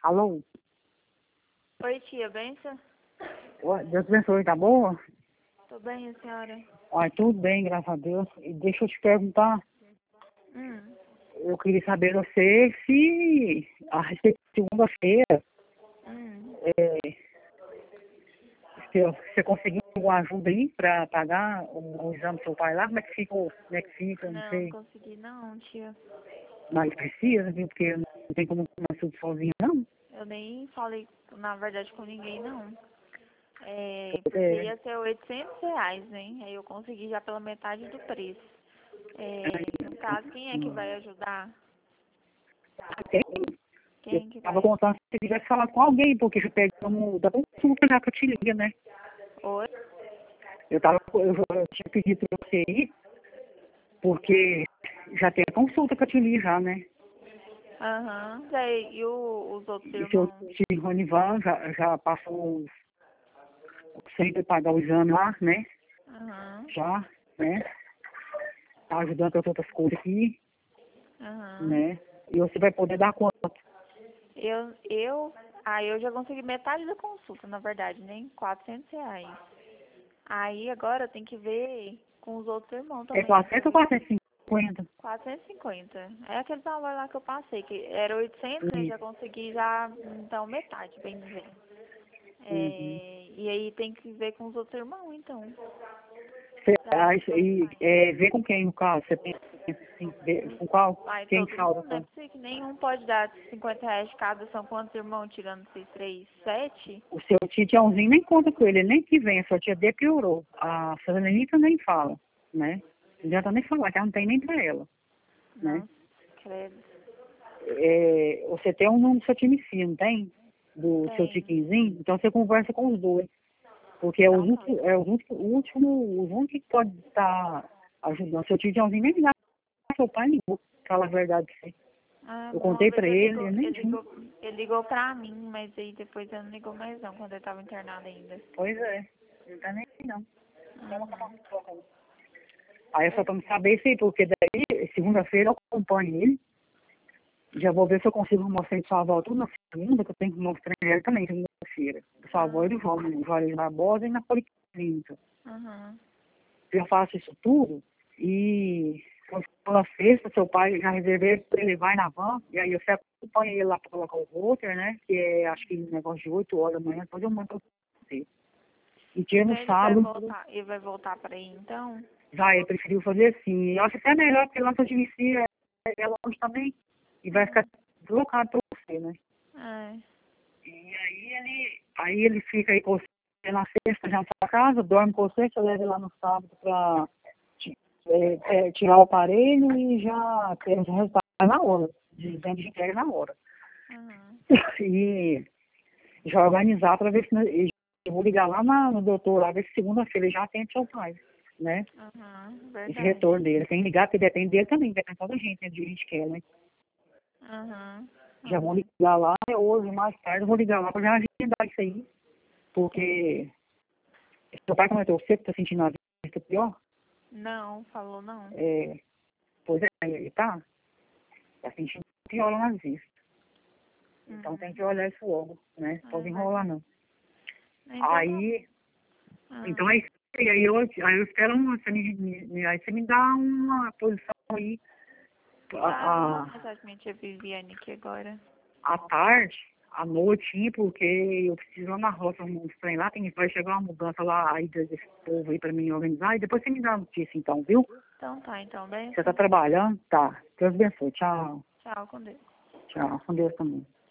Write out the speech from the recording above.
Alô? Oi, tia, benção? Deus abençoe, tá boa? Tô bem, a senhora? Olha, tudo bem, graças a Deus. E deixa eu te perguntar, Hum, eu queria saber de você se a respeito de segunda-feira, hum. se você conseguiu alguma ajuda aí pra pagar o exame do seu pai lá, como é que fica, eu não Não sei. consegui não, tia. Mas precisa, viu? Porque não tem como comer tudo sozinho, não. Eu nem falei, na verdade, com ninguém, não. Porque É, ia ser R$ 800, né? Aí eu consegui já pela metade do preço. No caso, quem é que vai ajudar? tem. Eu Quem que tava vai? contando se você tivesse falado com alguém, porque já pegamos da consulta já que eu te liga, né? Oi? Eu tinha pedido pra você ir, porque já tem a consulta que eu te li já, né? Aham. E os outros E seu irmãos? tio Ronivan já passou sempre pagar o exame lá, né? Aham. Já, né? Tá ajudando com as outras coisas aqui, Aham. né? E você vai poder dar conta. Eu já consegui metade da consulta, na verdade, nem R$ 400. Aí agora eu tenho que ver com os outros irmãos É também, 400 ou depois. 450? 450. É aquele valor lá que eu passei, que era 800, né? Já Isso. consegui já, então, metade, bem dizer. Uhum. E aí tem que ver com os outros irmãos, então. Vê com quem no caso? Você pensa assim, com qual? Vai Quem todo falta? mundo, né? Porque que nenhum pode dar R$ 50 de cada, são quantos irmãos, tirando 6, 3, 7? O seu tio Tiãozinho nem conta com ele nem que vem, a sua tia D piorou. A Fernanita nem fala, né? Não adianta nem falar, que ela não tem nem pra ela, né? Nossa, credo. Você tem um número do seu time sim, não tem? Do seu Tem. tiquinzinho? Então você conversa com os dois. Porque Então tá. os únicos que pode estar ajudando. Seu tio Tiãozinho nem ligar, seu pai ligou, fala a verdade pra você. Ah, Eu uma contei vez pra ele, ele nem tinha. ele ligou pra mim, mas aí depois ele não ligou mais não, quando ele tava internado ainda. Pois é, ele tá nem aí, não. Uhum. Aí eu só tô me saber se, porque daí, segunda-feira eu acompanho ele. Já vou ver se eu consigo mostrar de sua avó tudo na segunda, que eu tenho que mostrar ele também, segunda-feira. Sua avó e do João, no Juarez Barbosa e na Policlínica. Uhum. Eu faço isso tudo e quando for na sexta, seu pai já reservei pra ele levar na van, e aí você acompanha ele lá pra colocar o router, né? Que é acho que um negócio de 8 horas da manhã, depois eu mando pra você. E dia no Então sábado, ele vai voltar pra aí então? já ele preferiu fazer assim. Eu acho até melhor, porque lá no Divisi é longe também, e vai ficar deslocado pra você, né? É. E aí ele fica aí com você na sexta já na sua casa, dorme com você leva ele lá no sábado pra tirar o aparelho e já ter o resultado na hora, de entrega na hora. Uhum. E já organizar para ver se eu vou ligar lá no doutor, lá ver se segunda-feira ele já atende seu pai, né? Uhum. Esse Verdade. retorno dele. Tem que ligar, porque depende dele também, depende da gente, né? De gente quer, né? Uhum. Já vou Uhum. ligar lá, hoje, mais tarde, eu vou ligar lá para já agendar isso aí, porque seu pai comentou, você que tá sentindo a vista pior? Não, falou não. É, pois é, ele tá sentindo pior lá nas vistas. Então tem Uhum. que olhar isso logo, né? Pode É enrolar verdade. não. Então tá bom. Aí, então Ah. é isso. Aí eu espero aí você me dá uma posição aí Tá, vou a, mandar mensagem pra minha tia Viviane aqui agora. à tarde, à noite, porque eu preciso ir lá na roça, uns trem lá, vai chegar uma mudança lá aí desse povo aí pra mim organizar, e depois você me dá a notícia então, viu? Então tá, então, Você tá benção. trabalhando? Tá. Deus abençoe. Tchau. Tchau, com Deus. Tchau. Com Deus também.